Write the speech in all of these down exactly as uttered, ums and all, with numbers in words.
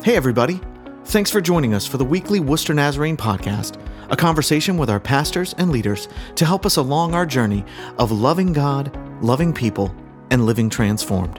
Hey, everybody. Thanks for joining us for the weekly Worcester Nazarene podcast, a conversation with our pastors and leaders to help us along our journey of loving God, loving people, and living transformed.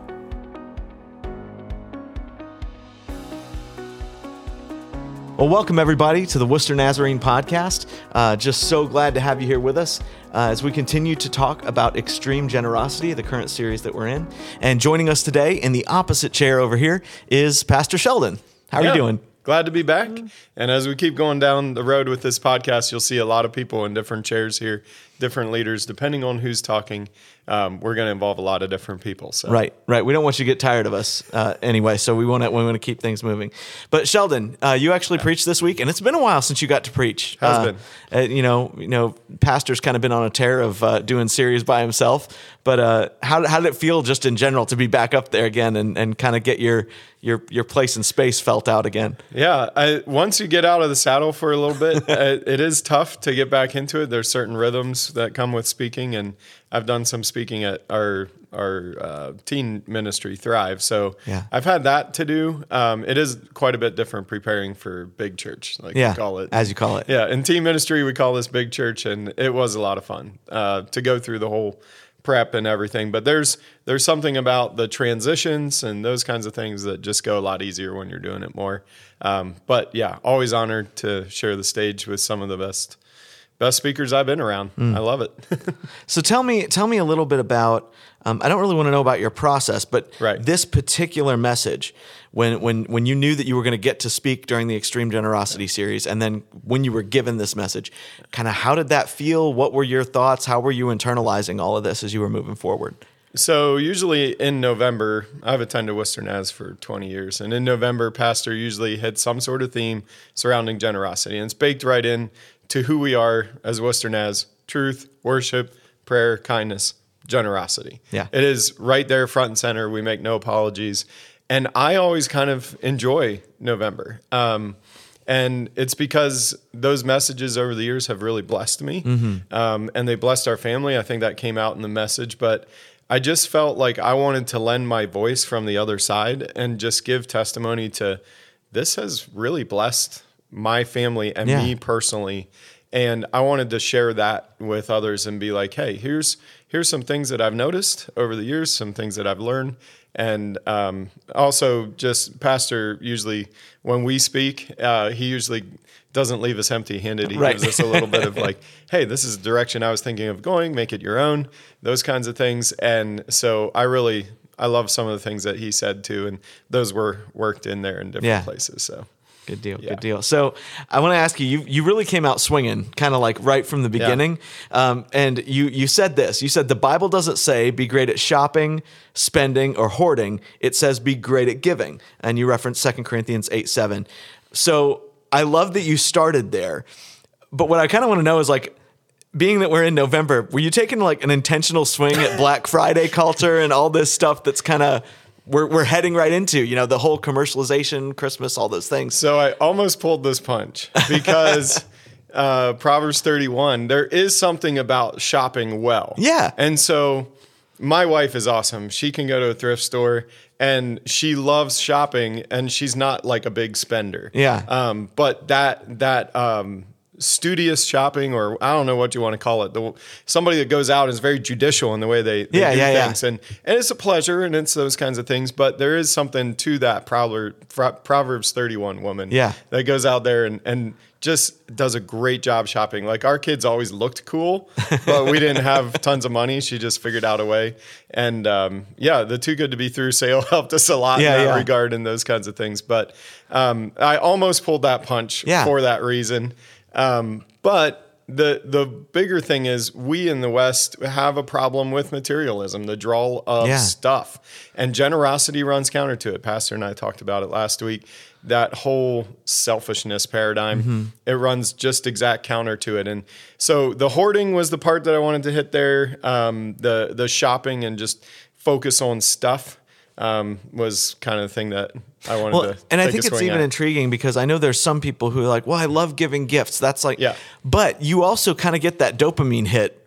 Well, welcome everybody to the Worcester Nazarene podcast. Uh, just so glad to have you here with us uh, as we continue to talk about extreme generosity, the current series that we're in. And joining us today in the opposite chair over here is Pastor Sheldon. How are yeah, you doing? Glad to be back. And as we keep going down the road with this podcast, you'll see a lot of people in different chairs here, different leaders, depending on who's talking. Um, we're going to involve a lot of different people. So. Right, right. We don't want you to get tired of us uh, anyway, so we want to we want to keep things moving. But Sheldon, uh, you actually preached this week, and it's been a while since you got to preach. Has uh, been. Uh, you know, you know, Pastor's kind of been on a tear of uh, doing series by himself. But uh, how how did it feel just in general to be back up there again and, and kind of get your your your place in space felt out again? Yeah, I, once you get out of the saddle for a little bit, it, it is tough to get back into it. There's certain rhythms that come with speaking, and I've done some speaking at our our uh, teen ministry, Thrive. So yeah. I've had that to do. Um, it is quite a bit different preparing for big church, like yeah, we call it. as you call it. Yeah, in teen ministry, we call this big church, and it was a lot of fun uh, to go through the whole prep and everything. But there's there's something about the transitions and those kinds of things that just go a lot easier when you're doing it more. Um, but yeah, always honored to share the stage with some of the best Best speakers I've been around. Mm. I love it. So tell me, tell me a little bit about. Um, I don't really want to know about your process, but right. this particular message, when when when you knew that you were going to get to speak during the Extreme Generosity series, and then when you were given this message, kind of how did that feel? What were your thoughts? How were you internalizing all of this as you were moving forward? So usually in November, I've attended Worcester Naz for twenty years, and in November, Pastor usually hits some sort of theme surrounding generosity, and it's baked right in to who we are as Worcester Naz: truth, worship, prayer, kindness, generosity. Yeah. It is right there front and center. We make no apologies. And I always kind of enjoy November. Um, and it's because those messages over the years have really blessed me. Mm-hmm. Um, and they blessed our family. I think that came out in the message. But I just felt like I wanted to lend my voice from the other side and just give testimony to this has really blessed my family and yeah. me personally. And I wanted to share that with others and be like, hey, here's here's some things that I've noticed over the years, some things that I've learned. And um, also just Pastor, usually when we speak, uh, he usually doesn't leave us empty-handed. He right. gives us a little bit of like, hey, this is the direction I was thinking of going, make it your own, those kinds of things. And so I really, I love some of the things that he said too. And those were worked in there in different yeah. places, so. Good deal. Yeah. Good deal. So I want to ask you, you, you really came out swinging, kind of like right from the beginning. Yeah. Um, and you, you said this, you said the Bible doesn't say be great at shopping, spending, or hoarding. It says be great at giving. And you referenced Second Corinthians eight seven. So I love that you started there. But what I kind of want to know is like, being that we're in November, were you taking like an intentional swing at Black Friday culture and all this stuff that's kind of, We're we're heading right into, you know, the whole commercialization, Christmas, all those things. So I almost pulled this punch because uh, Proverbs thirty-one, there is something about shopping well. Yeah. And so my wife is awesome. She can go to a thrift store and she loves shopping, and she's not like a big spender. Yeah. Um, but that that um, studious shopping, or I don't know what you want to call it, the, somebody that goes out and is very judicial in the way they, they yeah, do yeah, things. Yeah. And, and it's a pleasure, and it's those kinds of things, but there is something to that Proverbs thirty-one woman yeah. that goes out there and, and just does a great job shopping. Like our kids always looked cool, but we didn't have tons of money. She just figured out a way. And um, yeah, the Too Good to Be Through sale helped us a lot yeah, in that yeah. regard and those kinds of things. But um, I almost pulled that punch yeah. for that reason. Um, but the the bigger thing is we in the West have a problem with materialism, the draw of yeah. stuff. And generosity runs counter to it. Pastor and I talked about it last week. That whole selfishness paradigm, mm-hmm. it runs just exact counter to it. And so the hoarding was the part that I wanted to hit there. Um, the the shopping and just focus on stuff um, was kind of the thing that I wanted well, to and take I think a it's swing even at. intriguing because I know there's some people who are like, well, I love giving gifts. That's like, yeah. But you also kind of get that dopamine hit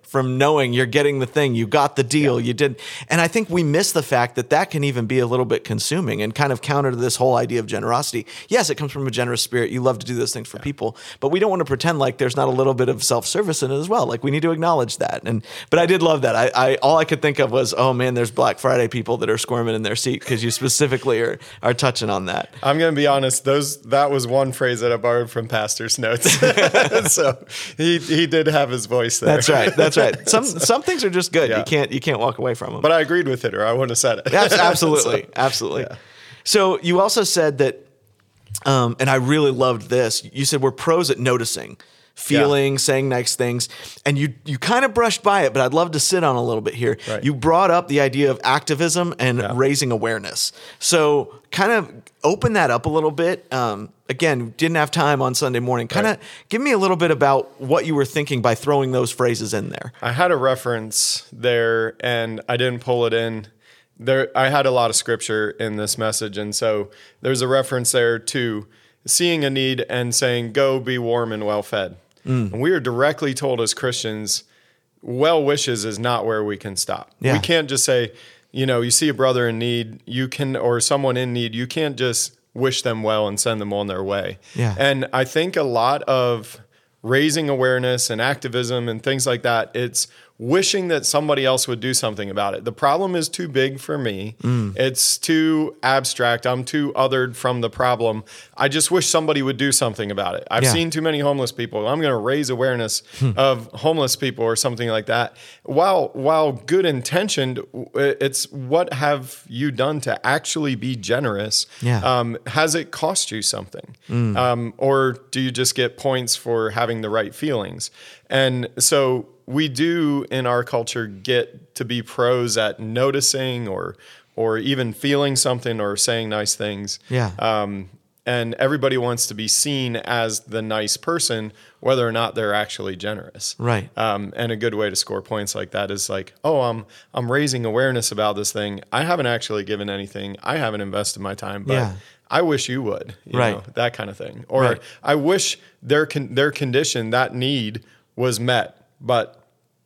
from knowing you're getting the thing, you got the deal, yeah. you did. And I think we miss the fact that that can even be a little bit consuming and kind of counter to this whole idea of generosity. Yes, it comes from a generous spirit. You love to do those things for yeah. people, but we don't want to pretend like there's not a little bit of self-service in it as well. Like we need to acknowledge that. And but I did love that. I, I all I could think of was, oh man, there's Black Friday people that are squirming in their seat because you specifically are are touching on that. I'm going to be honest. Those that was one phrase that I borrowed from Pastor's notes. So he he did have his voice there. That's right. That's right. Some some things are just good. Yeah. You can't you can't walk away from them. But I agreed with it, or I wouldn't have said it. That's absolutely, so, absolutely. Yeah. So you also said that, um, and I really loved this. You said we're pros at noticing, feeling, yeah. saying nice things, and you you kind of brushed by it. But I'd love to sit on a little bit here. Right. You brought up the idea of activism and yeah. raising awareness. So kind of open that up a little bit. Um, Again, didn't have time on Sunday morning. Kind of right. give me a little bit about what you were thinking by throwing those phrases in there. I had a reference there, and I didn't pull it in. There, I had a lot of scripture in this message, and so there's a reference there to seeing a need and saying, "Go, be warm and well fed." Mm. And we are directly told as Christians, well wishes is not where we can stop. Yeah. We can't just say, you know, you see a brother in need, you can, or someone in need, you can't just wish them well and send them on their way. Yeah. And I think a lot of raising awareness and activism and things like that, it's wishing that somebody else would do something about it. The problem is too big for me. Mm. It's too abstract. I'm too othered from the problem. I just wish somebody would do something about it. I've yeah. seen too many homeless people. I'm going to raise awareness hmm. of homeless people or something like that. While while good intentioned, it's what have you done to actually be generous? Yeah. Um, has it cost you something? Mm. Um, or do you just get points for having the right feelings? And so we do in our culture get to be pros at noticing or or even feeling something or saying nice things. Yeah. Um, and everybody wants to be seen as the nice person, whether or not they're actually generous. Right. Um, and a good way to score points like that is like, oh, I'm I'm raising awareness about this thing. I haven't actually given anything. I haven't invested my time, but yeah. I wish you would. You right. know, that kind of thing. Or right. I wish their con- their condition, that need was met. But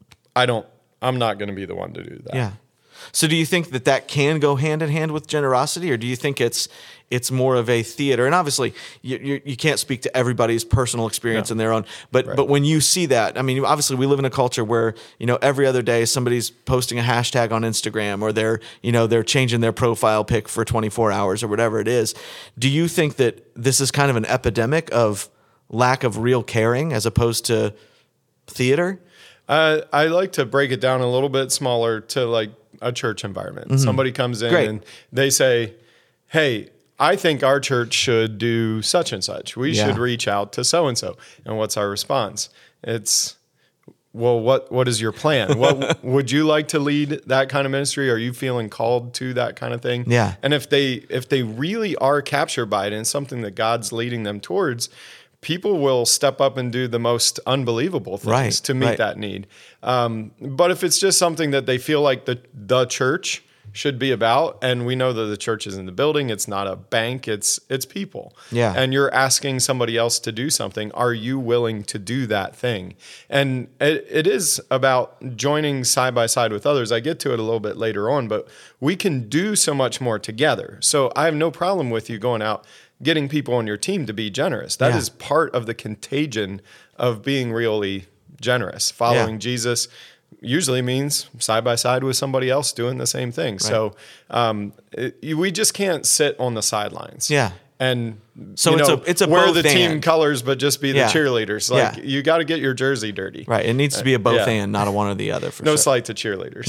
I don't, I'm not going to be the one to do that. Yeah. So do you think that that can go hand in hand with generosity, or do you think it's it's more of a theater? And obviously you you, you can't speak to everybody's personal experience no. in their own, but right. but when you see that, I mean, obviously we live in a culture where, you know, every other day somebody's posting a hashtag on Instagram, or they're, you know, they're changing their profile pic for twenty-four hours or whatever it is. Do you think that this is kind of an epidemic of lack of real caring as opposed to theater? Uh, I like to break it down a little bit smaller to like a church environment. Mm-hmm. Somebody comes in Great. and they say, hey, I think our church should do such and such. We yeah. should reach out to so-and-so. And what's our response? It's, well, what what is your plan? What would you like to lead that kind of ministry? Are you feeling called to that kind of thing? Yeah. And if they if they really are captured by it and something that God's leading them towards, people will step up and do the most unbelievable things right, to meet right. that need. Um, but if it's just something that they feel like the the church should be about, and we know that the church is in the building, it's not a bank, it's it's people. Yeah. And you're asking somebody else to do something, are you willing to do that thing? And it, it is about joining side by side with others. I get to it a little bit later on, but we can do so much more together. So I have no problem with you going out, getting people on your team to be generous. That yeah. is part of the contagion of being really generous. Following yeah. Jesus usually means side by side with somebody else doing the same thing. Right. So um, it, we just can't sit on the sidelines. Yeah. And so you it's know, a it's a wear both the team and. colors, but just be yeah. the cheerleaders. Like yeah. you got to get your jersey dirty. Right. It needs to be a both yeah. and, not a one or the other. For no sure. slight to cheerleaders.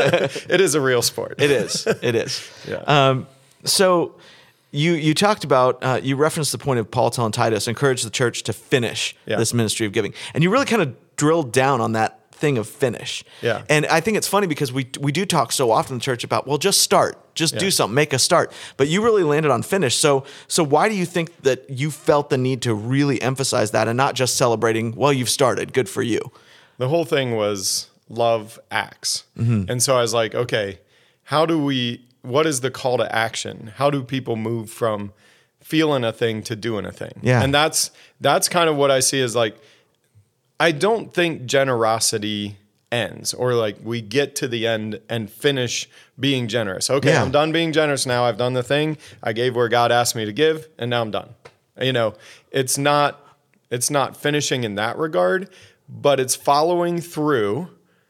It is a real sport. It is. It is. yeah. Um, so. You you talked about, uh, you referenced the point of Paul telling Titus, encourage the church to finish yeah. this ministry of giving. And you really kind of drilled down on that thing of finish. Yeah. And I think it's funny because we we do talk so often in the church about, well, just start, just yeah. do something, make a start. But you really landed on finish. So so why do you think that you felt the need to really emphasize that and not just celebrating, well, you've started, good for you? The whole thing was love acts. Mm-hmm. And so I was like, okay, how do we... what is the call to action? How do people move from feeling a thing to doing a thing? Yeah. And that's that's kind of what I see as like, I don't think generosity ends, or like we get to the end and finish being generous. Okay, Yeah. I'm done being generous now. I've done the thing. I gave where God asked me to give, and now I'm done. You know, it's not it's not finishing in that regard, but it's following through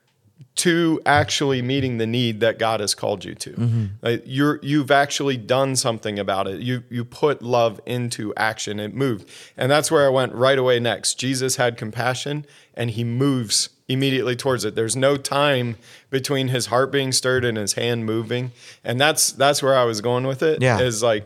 to actually meeting the need that God has called you to. Mm-hmm. Like you're, you've actually done something about it. You you put love into action. It moved. And that's where I went right away next. Jesus had compassion, and he moves immediately towards it. There's no time between his heart being stirred and his hand moving. And that's that's where I was going with it. Yeah. Is like,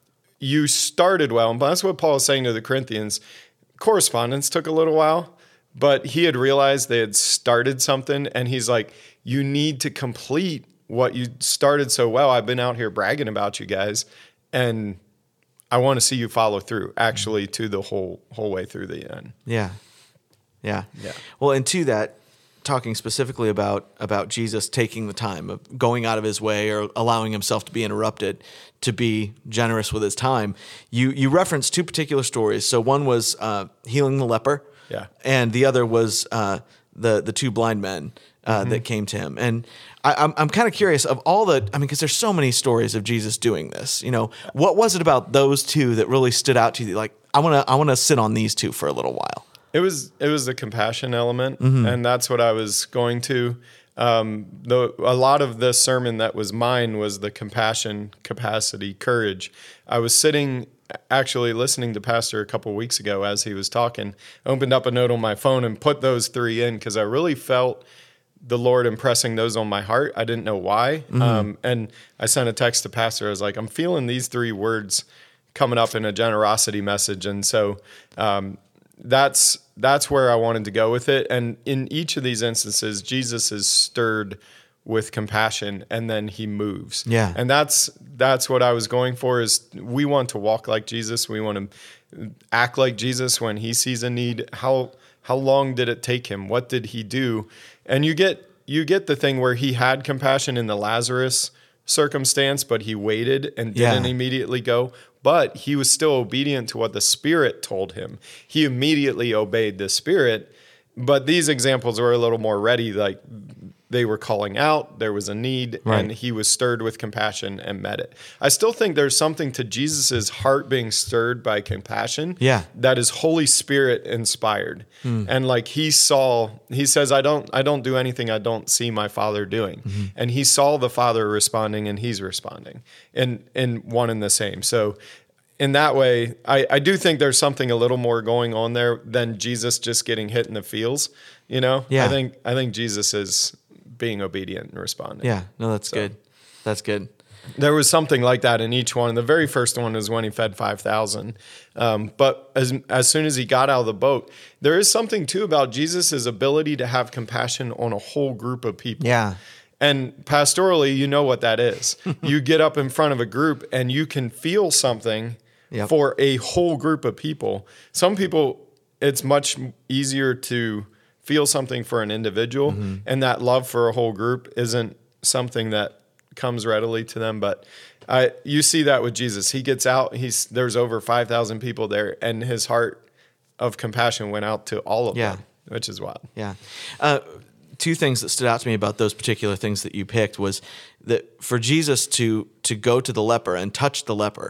you started well. And that's what Paul is saying to the Corinthians. Correspondence took a little while, but he had realized they had started something, and he's like, you need to complete what you started so well. I've been out here bragging about you guys, and I want to see you follow through actually to the whole whole way through the end. Yeah. Yeah. Yeah. Well, and to that, talking specifically about about Jesus taking the time of going out of his way or allowing himself to be interrupted to be generous with his time, you you referenced two particular stories. So one was uh, healing the leper, Yeah. and the other was uh, the the two blind men uh, Mm-hmm. that came to him. And I, I'm I'm kind of curious of all the I mean, because there's so many stories of Jesus doing this. You know, what was it about those two that really stood out to you? Like, I want to I want to sit on these two for a little while. It was it was the compassion element, Mm-hmm. and that's what I was going to. Um, the a lot of the sermon that was mine was the compassion, capacity, courage. I was sitting actually listening to Pastor a couple of weeks ago as he was talking. Opened up a note on my phone and put those three in because I really felt the Lord impressing those on my heart. I didn't know why, Mm-hmm. um, and I sent a text to Pastor. I was like, I'm feeling these three words coming up in a generosity message, and so. Um, That's that's where I wanted to go with it. And in each of these instances, Jesus is stirred with compassion, and then he moves. Yeah. And that's that's what I was going for. Is we want to walk like Jesus. We want to act like Jesus when he sees a need. How how long did it take him? What did he do? And you get you get the thing where he had compassion in the Lazarus circumstance, but he waited and didn't Yeah. immediately go. But he was still obedient to what the Spirit told him. He immediately obeyed the Spirit. But these examples were a little more ready, like they were calling out, there was a need, Right. and he was stirred with compassion and met it. I still think there's something to Jesus's heart being stirred by compassion Yeah. that is Holy Spirit inspired. And like he saw, he says, I don't I don't do anything I don't see my Father doing. And he saw the Father responding, and he's responding in, in one and the same. So in that way, I, I do think there's something a little more going on there than Jesus just getting hit in the feels. You know, Yeah. I think I think Jesus is being obedient and responding. Yeah. No, that's So. good. That's good. There was something like that in each one. The very first one is when he fed five thousand. Um, but as as soon as he got out of the boat, there is something too about Jesus' ability to have compassion on a whole group of people. Yeah. And pastorally, you know what that is. You get up in front of a group and you can feel something Yep. for a whole group of people. Some people, it's much easier to feel something for an individual, Mm-hmm. and that love for a whole group isn't something that comes readily to them. But I, you see that with Jesus. He gets out, he's there's over five thousand people there, and his heart of compassion went out to all of Yeah. them, which is wild. Yeah. Uh, two things that stood out to me about those particular things that you picked was that for Jesus to to go to the leper and touch the leper,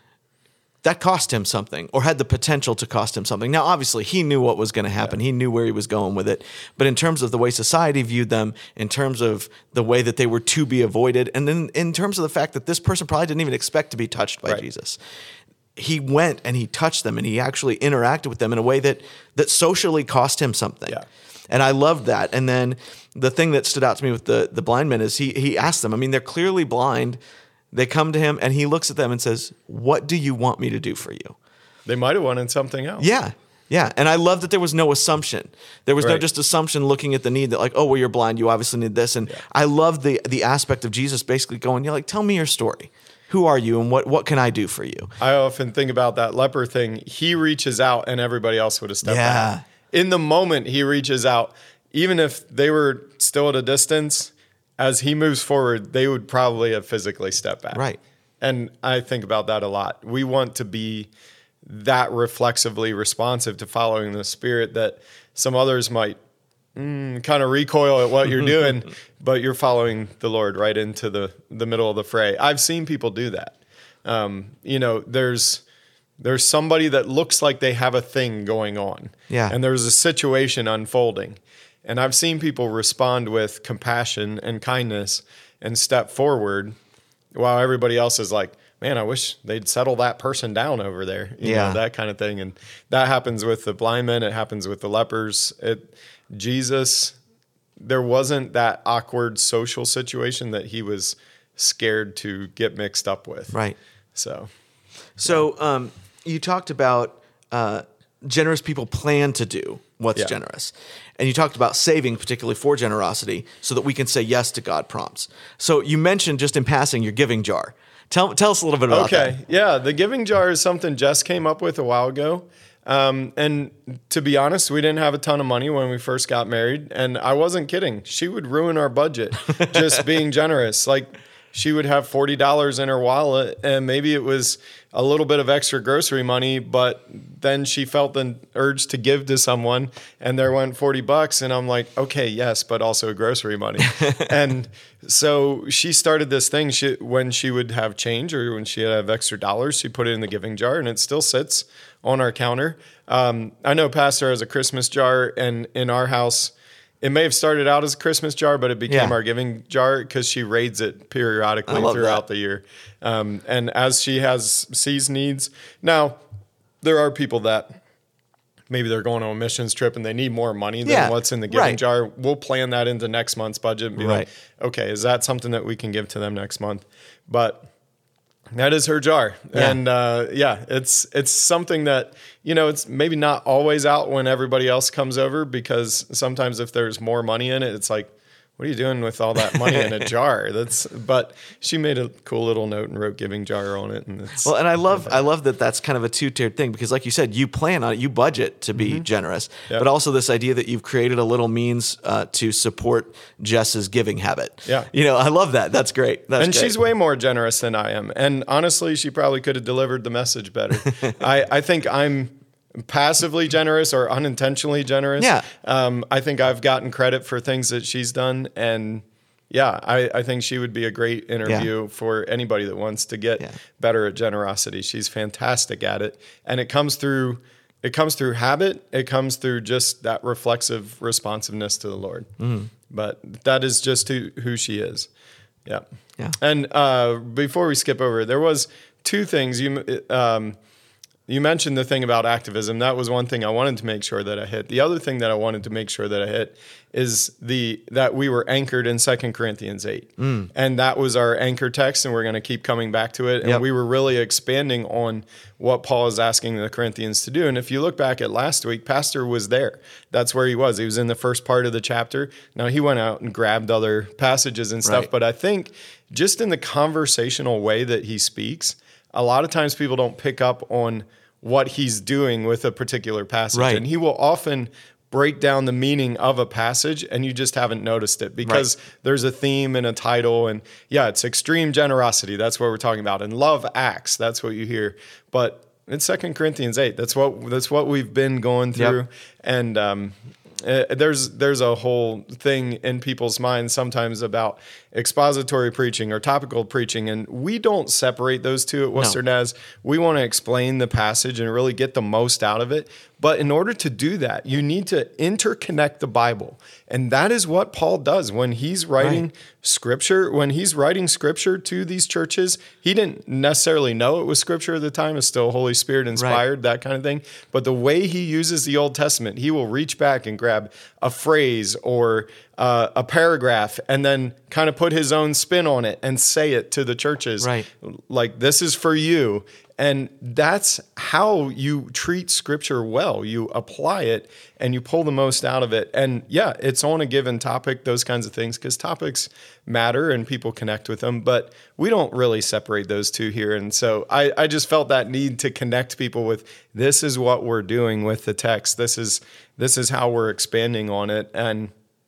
that cost him something, or had the potential to cost him something. Now, obviously, he knew what was going to happen. Yeah. He knew where he was going with it. But in terms of the way society viewed them, in terms of the way that they were to be avoided, and then in terms of the fact that this person probably didn't even expect to be touched by Right. Jesus, he went and he touched them, and he actually interacted with them in a way that that socially cost him something. Yeah. And I loved that. And then the thing that stood out to me with the the blind men is he he asked them. I mean, they're clearly blind. They come to him and he looks at them and says, "What do you want me to do for you?" They might have wanted something else. Yeah. Yeah. And I love that there was no assumption. There was no Right. just assumption looking at the need that like, oh, well, you're blind. You obviously need this. And I love the the aspect of Jesus basically going, you're like, tell me your story. Who are you and what, what can I do for you? I often think about that leper thing. He reaches out and everybody else would have stepped Yeah. back. In the moment he reaches out, even if they were still at a distance, as he moves forward, they would probably have physically stepped back. Right. And I think about that a lot. We want to be that reflexively responsive to following the Spirit that some others might mm, kind of recoil at what you're doing, but you're following the Lord right into the, the middle of the fray. I've seen people do that. Um, you know, there's there's somebody that looks like they have a thing going on. Yeah. And there's a situation unfolding. And I've seen people respond with compassion and kindness and step forward while everybody else is like, man, I wish they'd settle that person down over there. You Yeah. know, that kind of thing. And that happens with the blind men. It happens with the lepers. It, Jesus, there wasn't that awkward social situation that he was scared to get mixed up with. Right. So, So um, you talked about uh, generous people plan to do what's Yeah. generous. And you talked about saving, particularly for generosity, so that we can say yes to God prompts. So you mentioned just in passing your giving jar. Tell, tell us a little bit about okay. that. Yeah. The giving jar is something Jess came up with a while ago. Um, and to be honest, we didn't have a ton of money when we first got married. And I wasn't kidding. She would ruin our budget just being generous. Like, she would have forty dollars in her wallet, and maybe it was a little bit of extra grocery money, but then she felt the urge to give to someone, and there went forty bucks. And I'm like, okay, yes, but also grocery money. And so she started this thing. She, when she would have change or when she'd have extra dollars, she put it in the giving jar, and it still sits on our counter. Um, I know Pastor has a Christmas jar, and in our house, it may have started out as a Christmas jar, but it became Yeah. our giving jar because she raids it periodically I love throughout that. the year. Um, and as she has sees needs, now there are people that maybe they're going on a missions trip and they need more money than Yeah, what's in the giving right. jar. We'll plan that into next month's budget and be Right. like, okay, is that something that we can give to them next month? But that is her jar. Yeah. And uh, yeah, it's it's something that, you know, it's maybe not always out when everybody else comes over, because sometimes if there's more money in it, it's like, what are you doing with all that money in a jar? That's but she made a cool little note and wrote giving jar on it. And it's Well, and I love I love that that's kind of a two-tiered thing, because like you said, you plan on it, you budget to be generous, Yep. but also this idea that you've created a little means uh, to support Jess's giving habit. Yeah. You know, I love that. That's great. That's and great. she's way more generous than I am. And honestly, she probably could have delivered the message better. I, I think I'm passively generous or unintentionally generous. Yeah. Um, I think I've gotten credit for things that she's done. And yeah, I, I think she would be a great interview for anybody that wants to get Yeah. better at generosity. She's fantastic at it. And it comes through it comes through habit. It comes through just that reflexive responsiveness to the Lord. Mm-hmm. But that is just who, who she is. Yeah. Yeah. And uh, before we skip over, there was two things you um, you mentioned the thing about activism. That was one thing I wanted to make sure that I hit. The other thing that I wanted to make sure that I hit is the that we were anchored in Second Corinthians eight, Mm. and that was our anchor text, and we're going to keep coming back to it. And Yep. we were really expanding on what Paul is asking the Corinthians to do. And if you look back at last week, Pastor was there. That's where he was. He was in the first part of the chapter. Now he went out and grabbed other passages and stuff, Right. but I think just in the conversational way that he speaks, a lot of times people don't pick up on what he's doing with a particular passage. Right. And he will often break down the meaning of a passage and you just haven't noticed it because there's a theme and a title. And yeah, it's extreme generosity. That's what we're talking about. And love acts. That's what you hear. But it's Second Corinthians eight. That's what that's what we've been going through. Yep. And um, uh, there's there's a whole thing in people's minds sometimes about expository preaching or topical preaching, and we don't separate those two at Western As. We want to explain the passage and really get the most out of it. But in order to do that, you need to interconnect the Bible. And that is what Paul does when he's writing Right. scripture. When he's writing scripture to these churches, he didn't necessarily know it was scripture at the time. It's still Holy Spirit inspired, that kind of thing. But the way he uses the Old Testament, he will reach back and grab a phrase or uh, a paragraph and then kind of put his own spin on it and say it to the churches. Right. Like, this is for you. And that's how you treat scripture well. You apply it and you pull the most out of it. And yeah, it's on a given topic, those kinds of things, because topics matter and people connect with them. But we don't really separate those two here. And so I, I just felt that need to connect people with this is what we're doing with the text. This is this is how we're expanding on it. And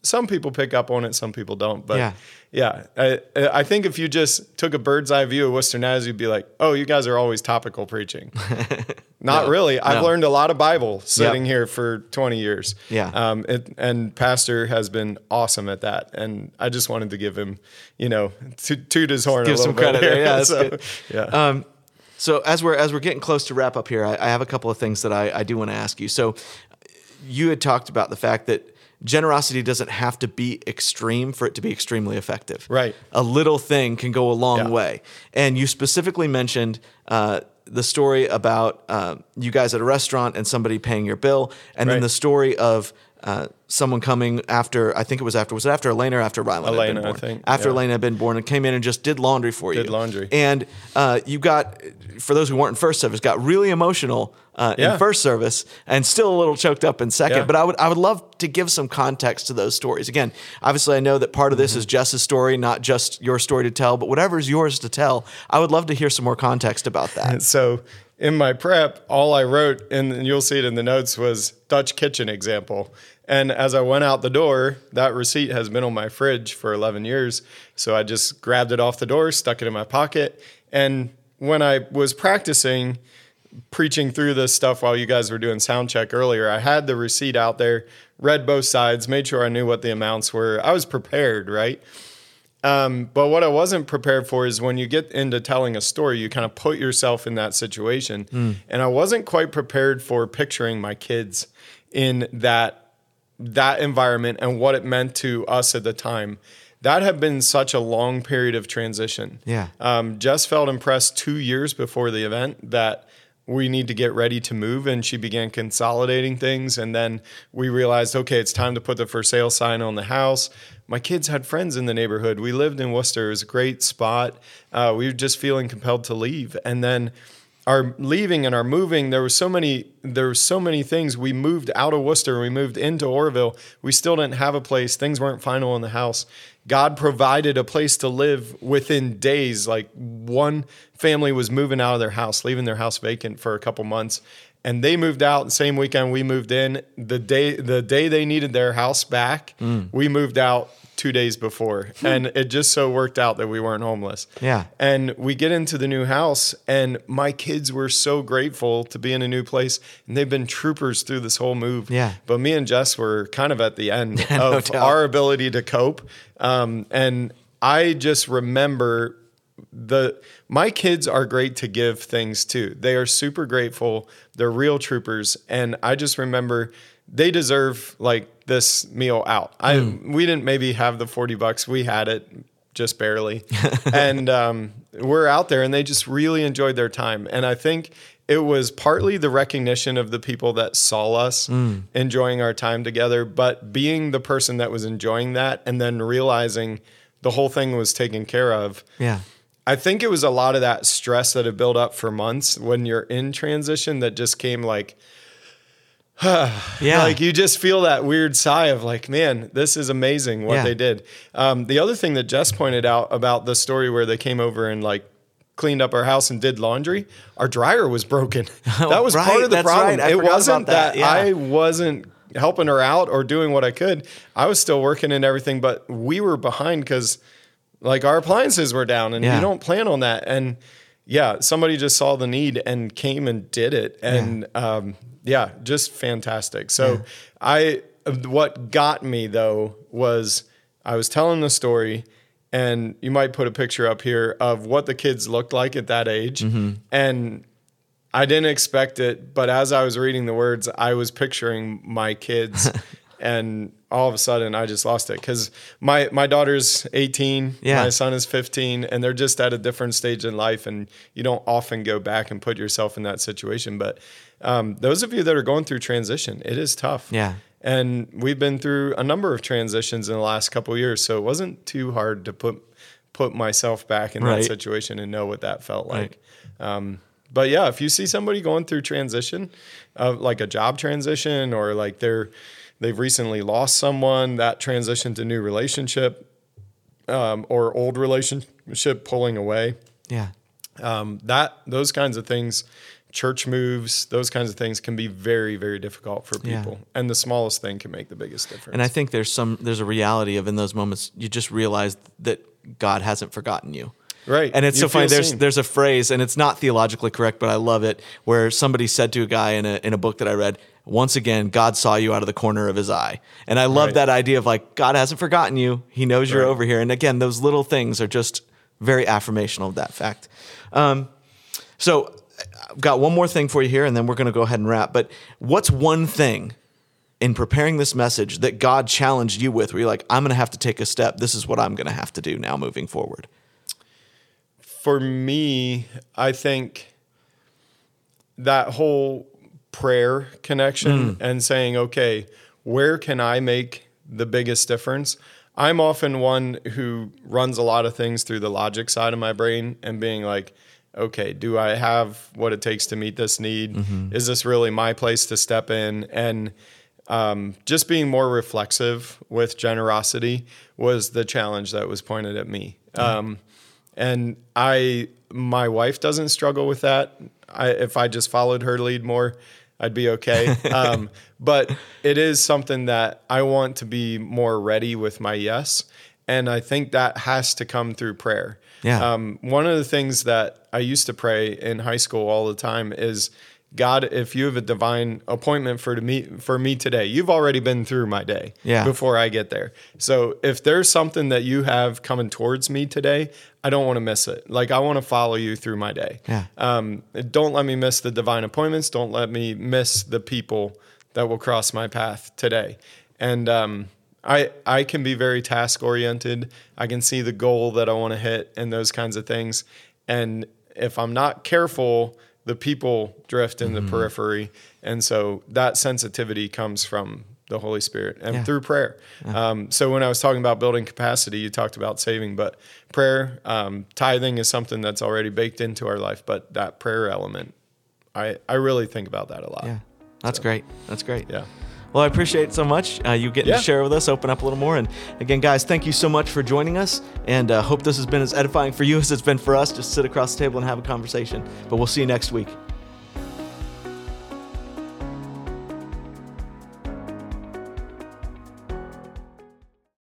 some people pick up on it, some people don't. But Yeah. yeah, I, I think if you just took a bird's eye view of Worcester Naz, you'd be like, oh, you guys are always topical preaching. Not No, really. I've no. learned a lot of Bible sitting Yep. here for twenty years. Yeah. Um, it, and Pastor has been awesome at that. And I just wanted to give him, you know, to, toot his horn Give a little some credit bit there. here. Yeah, that's So, good. yeah. Um, so as we're as we're getting close to wrap up here, I, I have a couple of things that I, I do want to ask you. So you had talked about the fact that generosity doesn't have to be extreme for it to be extremely effective. Right. A little thing can go a long Yeah. way. And you specifically mentioned uh, the story about uh, you guys at a restaurant and somebody paying your bill, and then Right. the story of uh, someone coming after, I think it was after, was it after Elena or after Rylan had Elena, been I born? think, After yeah. Elena had been born and came in and just did laundry for you. Did laundry. And uh, you got, for those who weren't in first service, got really emotional uh, Yeah. in first service and still a little choked up in second. Yeah. But I would I would love to give some context to those stories. Again, obviously I know that part of this Mm-hmm. is Jess's story, not just your story to tell, but whatever is yours to tell, I would love to hear some more context about that. So in my prep, all I wrote, and you'll see it in the notes, was Dutch kitchen example. And as I went out the door, that receipt has been on my fridge for eleven years. So I just grabbed it off the door, stuck it in my pocket. And when I was practicing preaching through this stuff while you guys were doing sound check earlier, I had the receipt out there, read both sides, made sure I knew what the amounts were. I was prepared, right? Um, but what I wasn't prepared for is when you get into telling a story, you kind of put yourself in that situation. Mm. And I wasn't quite prepared for picturing my kids in that that environment and what it meant to us at the time. That had been such a long period of transition. Yeah. Um, Jess felt impressed two years before the event that we need to get ready to move, and she began consolidating things. And then we realized, okay, it's time to put the for sale sign on the house. My kids had friends in the neighborhood. We lived in Worcester. It was a great spot. Uh, we were just feeling compelled to leave. And then our leaving and our moving, there were so many, there were so many things. We moved out of Worcester. We moved into Orville. We still didn't have a place. Things weren't final in the house. God provided a place to live within days. Like one family was moving out of their house, leaving their house vacant for a couple months. And they moved out the same weekend we moved in. The day the day they needed their house back, Mm. we moved out two days before. And it just so worked out that we weren't homeless. Yeah. And we get into the new house, and my kids were so grateful to be in a new place. And they've been troopers through this whole move. Yeah. But me and Jess were kind of at the end No of doubt. our ability to cope. Um, and I just remember the my kids are great to give things to. They are super grateful. They're real troopers. And I just remember they deserve like this meal out. I we didn't maybe have the forty bucks. We had it just barely. and um, we're out there, and they just really enjoyed their time. And I think it was partly the recognition of the people that saw us Mm. enjoying our time together, but being the person that was enjoying that and then realizing the whole thing was taken care of. Yeah. I think it was a lot of that stress that had built up for months when you're in transition that just came like, Yeah. like you just feel that weird sigh of like, man, this is amazing what Yeah. they did. Um, the other thing that Jess pointed out about the story where they came over and like cleaned up our house and did laundry, our dryer was broken. That was right, part of the that's problem. right. I It forgot wasn't about that, that, yeah. I wasn't helping her out or doing what I could. I was still working and everything, but we were behind because like our appliances were down, and Yeah. you don't plan on that. And yeah, somebody just saw the need and came and did it. And yeah, um, yeah just fantastic. So Yeah. I, what got me though was I was telling the story, and you might put a picture up here of what the kids looked like at that age. Mm-hmm. And I didn't expect it, but as I was reading the words, I was picturing my kids. And all of a sudden, I just lost it because my, my daughter's eighteen, Yeah. my son is fifteen, and they're just at a different stage in life. And you don't often go back and put yourself in that situation. But um, those of you that are going through transition, it is tough. Yeah. And we've been through a number of transitions in the last couple of years, so it wasn't too hard to put put myself back in Right. that situation and know what that felt Right. like. Um, but yeah, if you see somebody going through transition, uh, like a job transition, or like they're they've recently lost someone, that transition to new relationship, um, or old relationship pulling away, Yeah. um, that those kinds of things church moves, those kinds of things can be very, very difficult for Yeah. people. And the smallest thing can make the biggest difference. And I think there's some there's a reality of in those moments you just realize that God hasn't forgotten you. Right. And it's You so funny. feel There's seen. there's a phrase, and it's not theologically correct, but I love it, where somebody said to a guy in a in a book that I read, once again, God saw you out of the corner of his eye. And I love Right. that idea of like, God hasn't forgotten you. He knows you're Right. over here. And again, those little things are just very affirmational of that fact. Um, so I've got one more thing for you here, and then we're going to go ahead and wrap. But what's one thing in preparing this message that God challenged you with, where you're like, I'm going to have to take a step. This is what I'm going to have to do now moving forward? For me, I think that whole prayer connection and saying, okay, where can I make the biggest difference? I'm often one who runs a lot of things through the logic side of my brain and being like, okay, do I have what it takes to meet this need? Mm-hmm. Is this really my place to step in? And um, just being more reflexive with generosity was the challenge that was pointed at me. Yeah. Um, and I, my wife doesn't struggle with that. I, if I just followed her lead more, I'd be okay. Um, but it is something that I want to be more ready with my yes. And I think that has to come through prayer. Yeah. Um, one of the things that I used to pray in high school all the time is, God, if you have a divine appointment for to me for me today, you've already been through my day yeah. before I get there. So if there's something that you have coming towards me today, I don't want to miss it. Like, I want to follow you through my day. Yeah. Um, don't let me miss the divine appointments. Don't let me miss the people that will cross my path today. And um, I I can be very task oriented. I can see the goal that I want to hit and those kinds of things. And if I'm not careful, the people drift in the mm-hmm. periphery. And so that sensitivity comes from the Holy Spirit and yeah. through prayer. Yeah. Um, so when I was talking about building capacity, you talked about saving, but prayer, um, tithing is something that's already baked into our life, but that prayer element, I, I really think about that a lot. Yeah, that's so. great. That's great. Yeah. Well, I appreciate it so much. Uh, you getting yeah. to share with us, open up a little more. And again, guys, thank you so much for joining us. And uh, hope this has been as edifying for you as it's been for us. Just sit across the table and have a conversation. But we'll see you next week.